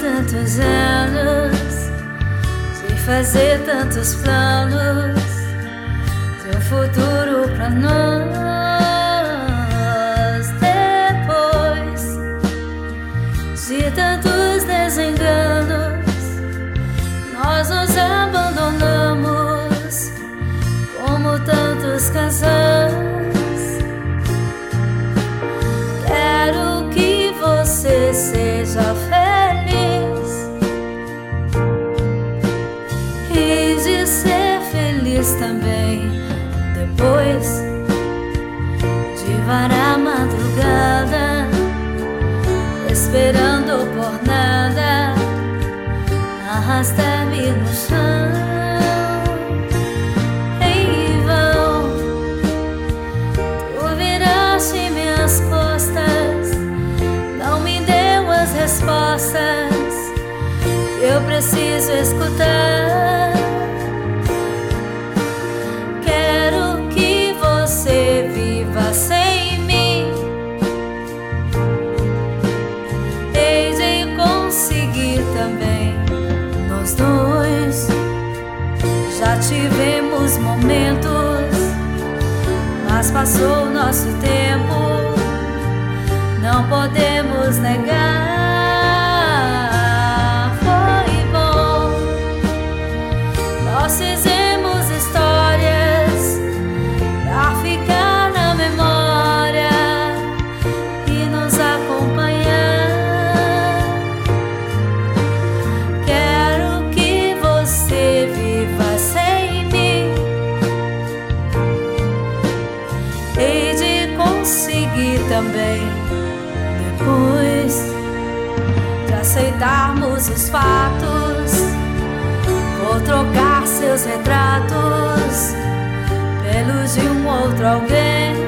tantos anos, de fazer tantos planos, de um futuro pra nós. Depois de tantos desenganos, nós nos abandonamos como tantos casais. Quero que você seja feliz e de ser feliz também. Depois de varar a madrugada, esperando por nada, arrasta-me no chão. Em vão, tu viraste minhas costas, não me deu as respostas que eu preciso escutar. Quero que você viva sem mim, hei de conseguir também. Nós dois já tivemos momentos, mas passou nosso tempo, não podemos negar. Foi bom, nós fizemos histórias pra ficar na memória e nos acompanhar. Quero que você viva sem mim, hei de conseguir também. Depois de aceitarmos os fatos, vou trocar seus retratos pelos de um outro alguém.